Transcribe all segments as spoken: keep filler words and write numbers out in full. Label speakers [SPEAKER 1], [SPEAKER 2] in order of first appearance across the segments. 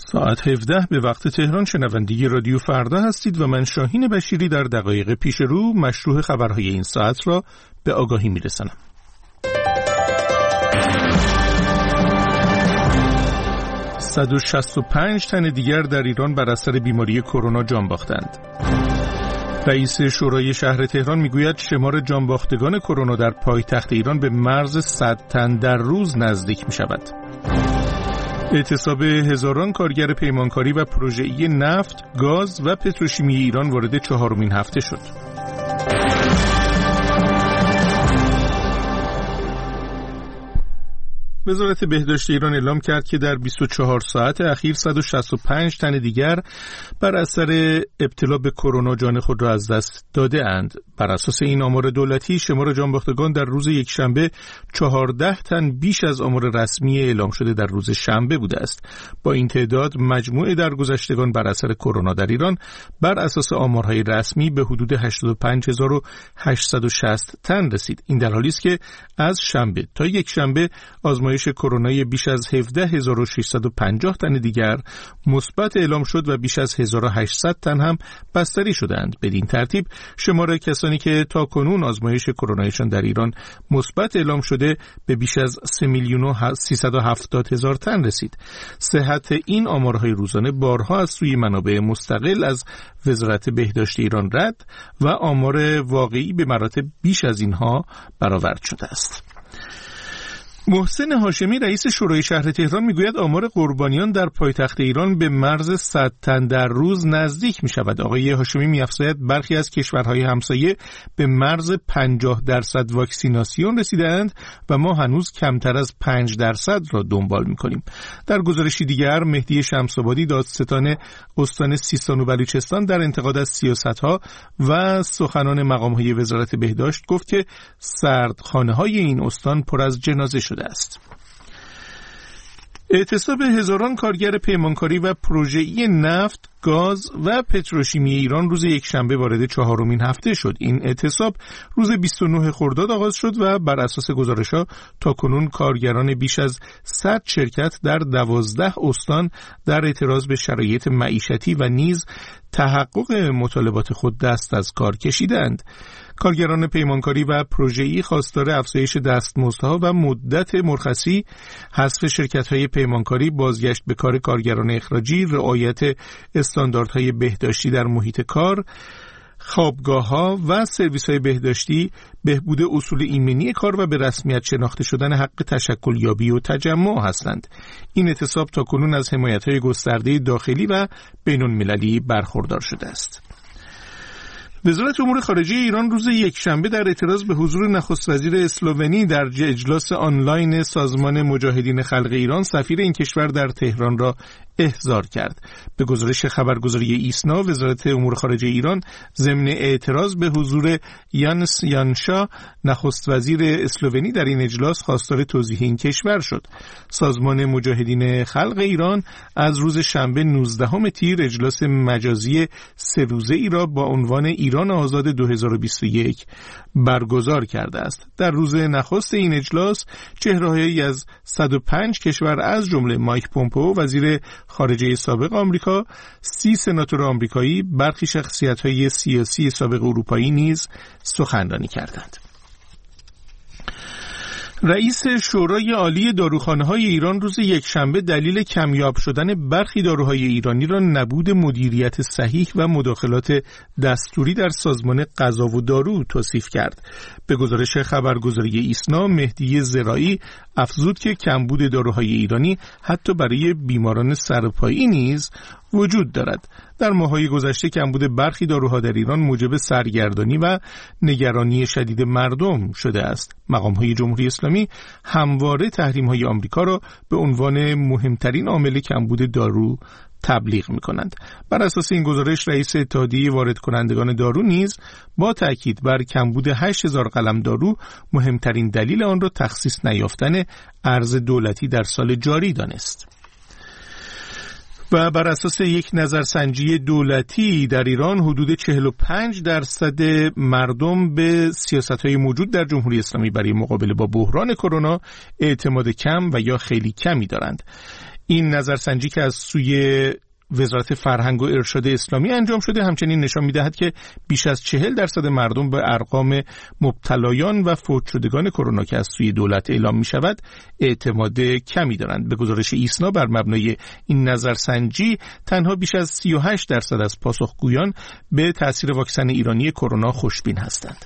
[SPEAKER 1] ساعت هفده به وقت تهران شنونده رادیو فردا هستید و من شاهین بشیری در دقایق پیش رو مشروع خبرهای این ساعت را به آگاهی میرسانم. صد و شصت و پنج تن دیگر در ایران بر اثر بیماری کرونا جان باختند. رئیس شورای شهر تهران میگوید شمار جانباختگان کرونا در پایتخت ایران به مرز صد تن در روز نزدیک می شود. اعتصاب هزاران کارگر پیمانکاری و پروژه‌ای نفت، گاز و پتروشیمی ایران وارد چهارمین هفته شد. وزارت بهداشت ایران اعلام کرد که در بیست و چهار ساعت اخیر صد و شصت و پنج تن دیگر بر اثر ابتلا به کرونا جان خود را از دست داده اند. بر اساس این آمار دولتی شمار جانباختگان در روز یکشنبه چهارده تن بیش از آمار رسمی اعلام شده در روز شنبه بوده است. با این تعداد مجموع درگذشتگان بر اثر کرونا در ایران بر اساس آمارهای رسمی به حدود هشتاد و پنج هزار و هشتصد و شصت تن رسید. این در حالی است که از شنبه تا یکشنبه آزمایش کرونای بیش از هفده هزار و ششصد و پنجاه تن دیگر مثبت اعلام شد و بیش از هزار و هشتصد تن هم بستری شدند. بدین ترتیب شمار کسانی که تا کنون آزمایش کرونایشان در ایران مثبت اعلام شده به بیش از سه میلیون و سیصد و هفتاد هزار تن رسید. صحت این آمارهای روزانه بارها از سوی منابع مستقل از وزارت بهداشت ایران رد و آمار واقعی به مراتب بیش از اینها برآورد شده است. محسن هاشمی رئیس شورای شهر تهران میگوید آمار قربانیان در پایتخت ایران به مرز صد تن در روز نزدیک می شود. آقای هاشمی می‌افزاید برخی از کشورهای همسایه به مرز پنجاه درصد واکسیناسیون رسیدند و ما هنوز کمتر از پنج درصد را دنبال می‌کنیم. در گزارشی دیگر مهدی شمس‌آبادی دادستان استان سیستان و بلوچستان در انتقاد از سیاست‌ها و سخنان مقام‌های وزارت بهداشت گفت که سردخانه‌های این استان پر از جنازه شده است. اعتصاب هزاران کارگر پیمانکاری و پروژه‌ای نفت، گاز و پتروشیمی ایران روز یکشنبه وارد چهارمین هفته شد. این اعتصاب روز بیست و نه خرداد آغاز شد و بر اساس گزارش‌ها تاکنون کارگران بیش از صد شرکت در دوازده استان در اعتراض به شرایط معیشتی و نیز تحقق مطالبات خود دست از کار کشیدند. کارگران پیمانکاری و پروژه‌ای خواستار افزایش دستمزدها و مدت مرخصی، حذف شرکت‌های پیمانکاری، بازگشت به کار کارگران اخراجی، رعایت استانداردهای بهداشتی در محیط کار، خوابگاه‌ها و سرویس‌های بهداشتی، بهبود اصول ایمنی کار و به رسمیت شناخته شدن حق تشکل یابی و تجمع هستند. این اعتصاب تاکنون از حمایت‌های گسترده داخلی و بین‌المللی برخوردار شده است. وزارت امور خارجه ایران روز یکشنبه در اعتراض به حضور نخست وزیر اسلوونی در اجلاس آنلاین سازمان مجاهدین خلق ایران سفیر این کشور در تهران را احضار کرد. به گزارش خبرگزاری ایسنا، وزارت امور خارجه ایران ضمن اعتراض به حضور یانس یانشا نخست وزیر اسلوونی در این اجلاس خواستار توضیح این کشور شد. سازمان مجاهدین خلق ایران از روز شنبه نوزدهم تیر اجلاس مجازی سه روزه ای را با عنوان ایران آزاد دو هزار و بیست و یک برگزار کرده است. در روز نخست این اجلاس چهره‌هایی از صد و پنج کشور از جمله مایک پومپئو وزیر خارجه سابق آمریکا، سی سناتور آمریکایی، برخی شخصیت‌های سیاسی سابق اروپایی نیز سخنرانی کردند. رئیس شورای عالی داروخانه‌های ایران روز یکشنبه دلیل کمیاب شدن برخی داروهای ایرانی را نبود مدیریت صحیح و مداخلات دستوری در سازمان غذا و دارو توصیف کرد. به گزارش خبرگزاری ایسنا، مهدی زراعی افزود که کمبود داروهای ایرانی حتی برای بیماران سرپایی نیز وجود دارد. در ماه‌های گذشته کمبود برخی داروها در ایران موجب سرگردانی و نگرانی شدید مردم شده است. مقام‌های جمهوری اسلامی همواره تحریم‌های آمریکا را به عنوان مهمترین عامل کمبود دارو تبلیغ می‌کنند. بر اساس این گزارش رئیس اتحادیه وارد کنندگان دارو نیز با تاکید بر کمبود هشت هزار قلم دارو مهمترین دلیل آن را تخصیص نیافتن ارز دولتی در سال جاری دانست. و بر اساس یک نظرسنجی دولتی در ایران حدود چهل و پنج درصد مردم به سیاست‌های موجود در جمهوری اسلامی برای مقابله با بحران کرونا اعتماد کم و یا خیلی کمی دارند. این نظرسنجی که از سوی وزارت فرهنگ و ارشاد اسلامی انجام شده همچنین نشان می‌دهد که بیش از چهل درصد مردم به ارقام مبتلایان و فوت شدگان کرونا که از سوی دولت اعلام می‌شود اعتماد کمی دارند. به گزارش ایسنا بر مبنای این نظرسنجی تنها بیش از سی و هشت درصد از پاسخگویان به تأثیر واکسن ایرانی کرونا خوشبین هستند.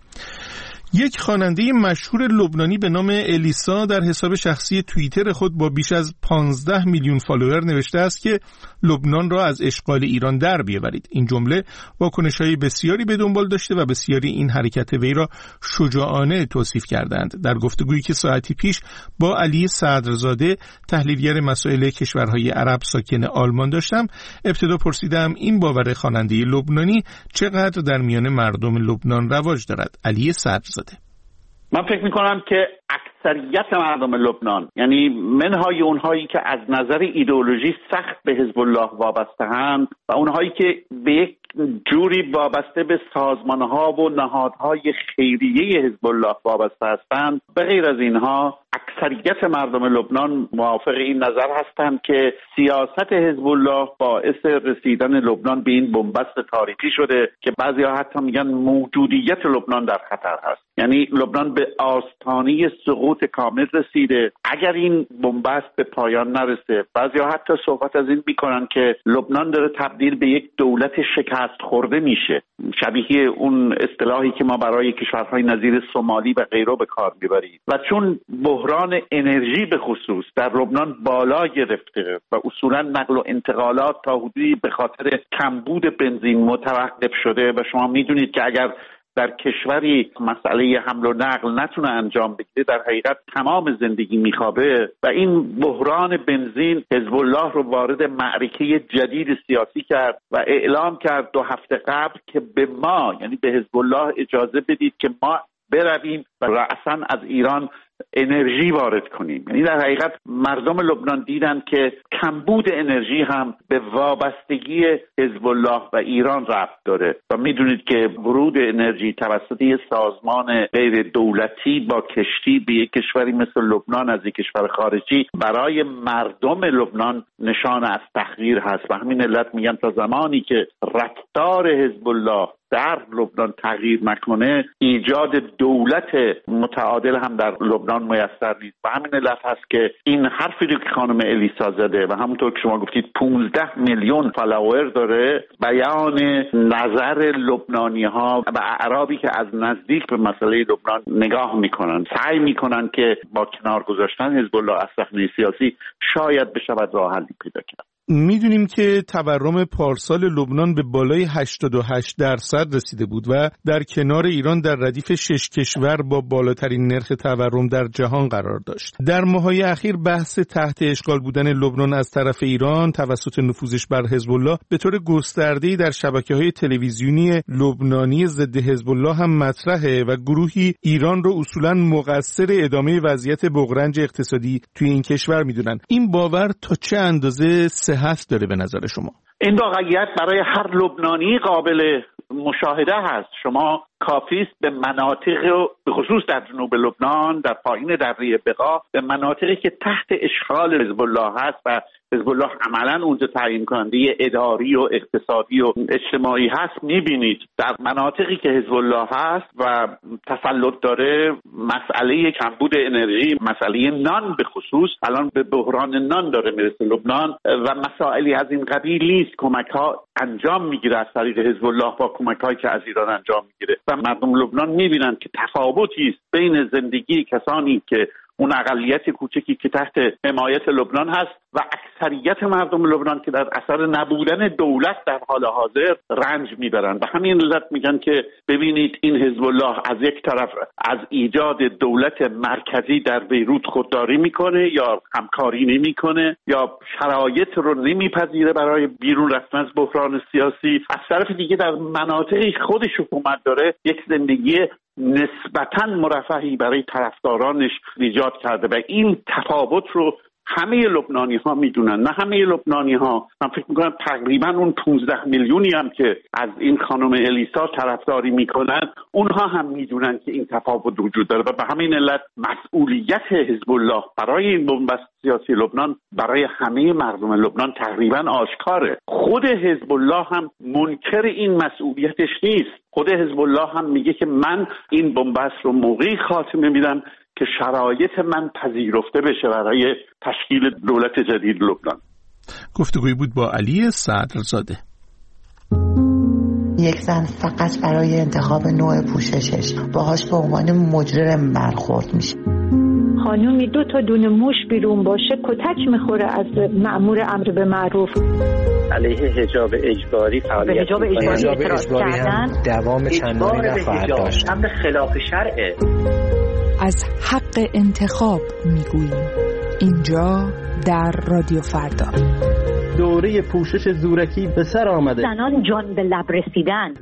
[SPEAKER 1] یک خواننده مشهور لبنانی به نام الیسا در حساب شخصی توییتر خود با بیش از پانزده میلیون فالوور نوشته است که لبنان را از اشغال ایران در بیاورید. این جمله واکنش‌های بسیاری به دنبال داشته و بسیاری این حرکت وی را شجاعانه توصیف کردند. در گفتگویی که ساعتی پیش با علی صدرزاده تحلیلگر مسائل کشورهای عرب ساکن آلمان داشتم، ابتدا پرسیدم این باور خواننده لبنانی چقدر در میان مردم لبنان رواج دارد. علی صدرزاده:
[SPEAKER 2] من فکر میکنم که اکثریت مردم لبنان، یعنی منهای اونهایی که از نظر ایدئولوژی سخت به حزب الله وابسته هستند و اونهایی که به یک جوری وابسته به سازمانها و نهادهای خیریه حزب الله وابسته هستند، به غیر از اینها اکثریت مردم لبنان موافق این نظر هستند که سیاست حزب الله باعث رسیدن لبنان به این بنبست تاریخی شده که بعضی‌ها حتی میگن موجودیت لبنان در خطر هست. یعنی لبنان به آستانه سقوط کامل رسیده اگر این بنبست به پایان نرسه. بعضی‌ها حتی صحبت از این میکنن که لبنان داره تبدیل به یک دولت شکست خورده میشه، شبیه اون اصطلاحی که ما برای کشورهای نظیر سومالی و غیره به کار میبریم. و چون بحران انرژی به خصوص در لبنان بالا گرفته و اصولا نقل و انتقالات تا حدودی به خاطر کمبود بنزین متوقف شده و شما میدونید که اگر در کشوری مسئله حمل و نقل نتونه انجام بگیره در حقیقت تمام زندگی میخوابه و این بحران بنزین حزب الله رو وارد معرکه جدید سیاسی کرد و اعلام کرد دو هفته قبل که به ما، یعنی به حزب الله، اجازه بدید که ما برویم و رأساً از ایران انرژی وارد کنیم. یعنی در حقیقت مردم لبنان دیدن که کمبود انرژی هم به وابستگی حزب الله و ایران ربط داره و میدونید که ورود انرژی توسط یک سازمان غیر دولتی با کشتی به یک کشوری مثل لبنان از یک کشور خارجی برای مردم لبنان نشان از تحقیر هست و همین علت میگن تا زمانی که رفتار حزب الله در لبنان تغییر نکنه ایجاد دولت متعادل هم در لبنان میسر نیست. و همین علت هست که این حرفی رو که خانم الیسا زده و همونطور که شما گفتید پانزده میلیون فالوور داره، بیان نظر لبنانی ها و اعرابی که از نزدیک به مسئله لبنان نگاه میکنن، سعی میکنن که با کنار گذاشتن حزب الله از صحنه سیاسی شاید بشود راه حلی پیدا کرد.
[SPEAKER 1] میدونیم که تورم پارسال لبنان به بالای هشتاد و هشت درصد رسیده بود و در کنار ایران در ردیف شش کشور با بالاترین نرخ تورم در جهان قرار داشت. در ماه‌های اخیر بحث تحت اشغال بودن لبنان از طرف ایران توسط نفوذش بر حزب الله به طور گسترده‌ای در شبکه‌های تلویزیونی لبنانی ضد حزب الله هم مطرحه و گروهی ایران رو اصولاً مقصر ادامه وضعیت بغرنج اقتصادی توی این کشور میدونن. این باور تا چه اندازه صحت داره به نظر شما؟
[SPEAKER 2] این واقعیت برای هر لبنانی قابل مشاهده هست. شما کافیست به مناطق، به خصوص در جنوب لبنان، در پایین دره بقا، به مناطقی که تحت اشغال حزب الله هست و حزب الله عملاً اونجا تعیین کننده اداری و اقتصادی و اجتماعی هست، میبینید در مناطقی که حزب الله هست و تسلط داره مسئله کمبود انرژی، مسئله نان به خصوص، الان به بحران نان داره میرسه لبنان و مسائلی از این قبیل نیست. کمک‌ها انجام میگیره از طریق حزب الله با کمک‌هایی که از ایران انجام میگیره و مردم لبنان میبینن که تفاوتی است بین زندگی کسانی که اون اقلیت کوچکی که تحت حمایت لبنان هست و اکثریت مردم لبنان که در اثر نبودن دولت در حال حاضر رنج میبرن. و همین علت میگن که ببینید این حزب الله از یک طرف از ایجاد دولت مرکزی در بیروت خودداری میکنه یا همکاری نمیکنه یا شرایط رو نمیپذیره برای بیرون رفتن از بحران سیاسی، از طرف دیگه در مناطقی خودش حکومت داره یک زندگی نسبتاً مرفهی برای طرفدارانش ایجاد کرده و این تفاوت رو همه لبنانی ها میدونن، نه همه لبنانی ها، من فکر میکنم تقریبا اون پانزده میلیونی هم که از این خانم الیسا طرفداری میکنن اونها هم میدونن که این تفاوت وجود داره و به همین علت مسئولیت حزب الله برای این بنبست سیاسی لبنان برای همه مردم لبنان تقریبا آشکاره. خود حزب الله هم منکر این مسئولیتش نیست. خود حزب الله هم میگه که من این بنبست رو موقعی خاتمه میدم که شرایط من پذیرفته بشه برای تشکیل دولت جدید لبنان.
[SPEAKER 1] گفتگوی بود با علی صدرزاده.
[SPEAKER 3] یک زن فقط برای انتخاب نوع پوششش باهاش به عنوان مجرم برخورد میشه.
[SPEAKER 4] خانومی دو تا دونه موش بیرون باشه کتک میخوره از مأمور امر به معروف.
[SPEAKER 5] علیه حجاب اجباری فعالیت
[SPEAKER 4] حجاب اجباری اعتراض کردن،
[SPEAKER 5] دوام چندانی نخواهد داشت. امر خلاف شرعه.
[SPEAKER 6] از حق انتخاب میگوییم اینجا در رادیو فردا.
[SPEAKER 5] دوره پوشش زورکی به سر آمده.
[SPEAKER 4] زنان جان به لب رسیدن.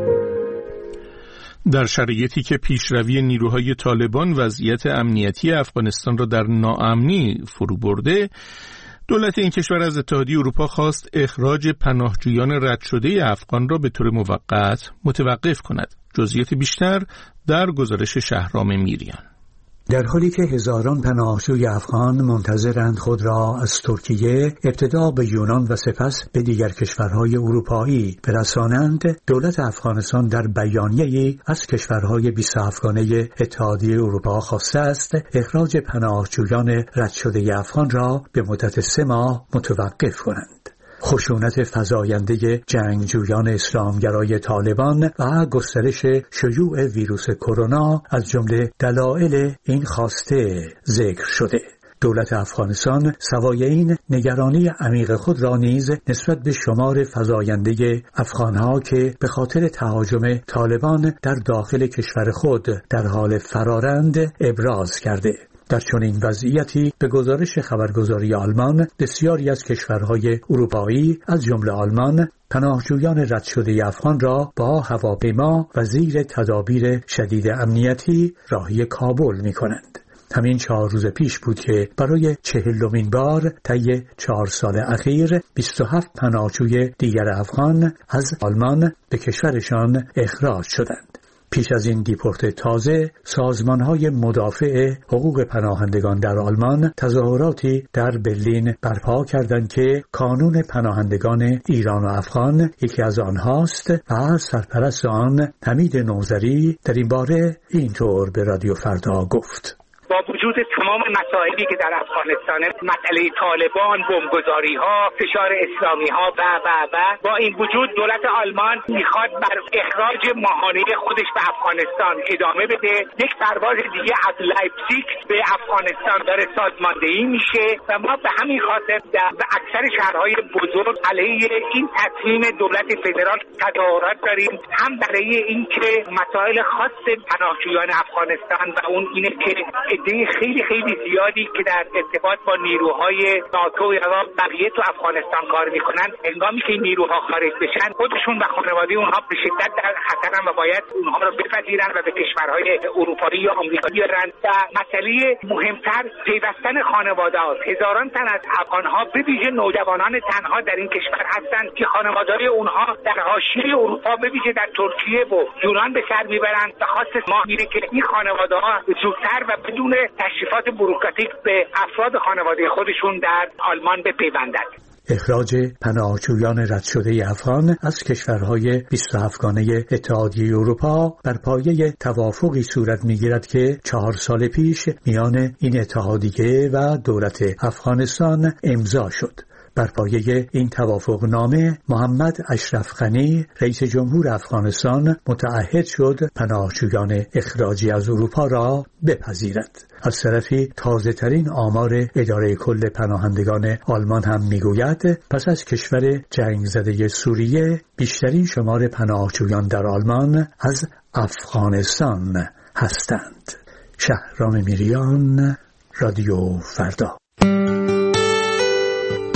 [SPEAKER 1] در شرایطی که پیشروی نیروهای طالبان وضعیت امنیتی افغانستان را در ناامنی فرو برده، دولت این کشور از اتحادیه اروپا خواست اخراج پناهجویان رد شده افغان را به طور موقت متوقف کند. جزئیات بیشتر در گزارش شهرام میریان.
[SPEAKER 7] در حالی که هزاران پناهجوی افغان منتظرند خود را از ترکیه ابتدا به یونان و سپس به دیگر کشورهای اروپایی برسانند، دولت افغانستان در بیانیه‌ای از کشورهای بیست افغانه اتحادیه اروپا خواسته است اخراج پناهجویان رد شده افغان را به مدت سه ماه متوقف کنند. خشونت فزاینده جنگجویان اسلامگرای طالبان و گسترش شیوع ویروس کرونا از جمله دلایل این خواسته ذکر شده. دولت افغانستان سوای این نگرانی عمیق خود را نیز نسبت به شمار فزاینده افغانها که به خاطر تهاجم طالبان در داخل کشور خود در حال فرارند ابراز کرده. در چنین وضعیتی به گزارش خبرگزاری آلمان بسیاری از کشورهای اروپایی از جمله آلمان پناهجویان رد شده افغان را با هواپیما و زیر تدابیر شدید امنیتی راهی کابل می‌کنند. همین چهار روز پیش بود که برای چهلمین بار طی چهار سال اخیر بیست و هفت پناهجوی دیگر افغان از آلمان به کشورشان اخراج شدند. پیش از این دیپورت تازه، سازمان‌های مدافع حقوق پناهندگان در آلمان تظاهراتی در برلین برپا کردند که کانون پناهندگان ایران و افغان یکی از آنهاست و سرپرست آن حمید نوذری در این باره اینطور به رادیو فردا گفت:
[SPEAKER 8] با وجود تمام مسائلی که در افغانستان، مسئله طالبان، بمبگذاری‌ها، فشار اسلامی‌ها و و و با این وجود دولت آلمان میخواد بر اخراج ماهانه خودش به افغانستان ادامه بده. یک پرواز دیگه از لایپزیگ به افغانستان داره سازماندهی میشه و ما به همین خاطر در اکثر شهرهای بزرگ علیه این تصمیم دولت فدرال تظاهرات داریم، هم برای اینکه مسائل خاص پناهجویان افغانستان و اون اینه که عده خیلی خیلی زیادی که در ارتباط با نیروهای ناتو و بقیه تو افغانستان کار میکنن، هنگامی که نیروها خارج بشن خودشون و خانواده اونها به شدت در خطرن و باید اونها رو بپذیرن و به کشورهای اروپایی یا آمریکایی بیارن. و مسئله مهمتر پیوستن خانواده ها. هزاران تن از افغانها به ویژه نوجوانان تنها در این کشور هستند که خانواده‌های اونها در حاشیه اروپا به ویژه در ترکیه و یونان به سر میبرند و خواست ما اینه که این خانواده‌ها زودتر و بدون تشریفات بوروکراتیک به افراد خانواده خودشون در آلمان بپیوندند.
[SPEAKER 7] اخراج پناهجویان رد شده افغان از کشورهای بیست افغانه اتحادیه اروپا بر پایه توافقی صورت می‌گیرد که چهار سال پیش میان این اتحادیه و دولت افغانستان امضا شد. بر پایه این توافق نامه محمد اشرف غنی رئیس جمهور افغانستان متعهد شد پناهجویان اخراجی از اروپا را بپذیرد. از طرفی تازه ترین آمار اداره کل پناهندگان آلمان هم میگوید پس از کشور جنگ زده سوریه بیشترین شمار پناهجویان در آلمان از افغانستان هستند. شهرام میریان، رادیو فردا.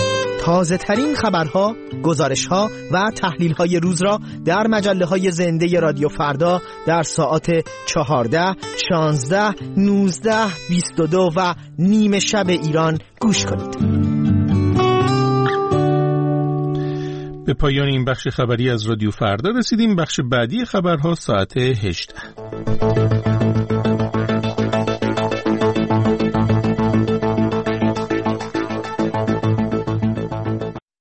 [SPEAKER 9] تازه ترین خبرها، گزارشها و تحلیل های روز را در مجله های زنده رادیو فردا در ساعات چهارده، شانزده، نوزده، بیست و دو و نیم شب ایران گوش کنید.
[SPEAKER 1] به پایان این بخش خبری از رادیو فردا رسیدیم. بخش بعدی خبرها ساعت هجده.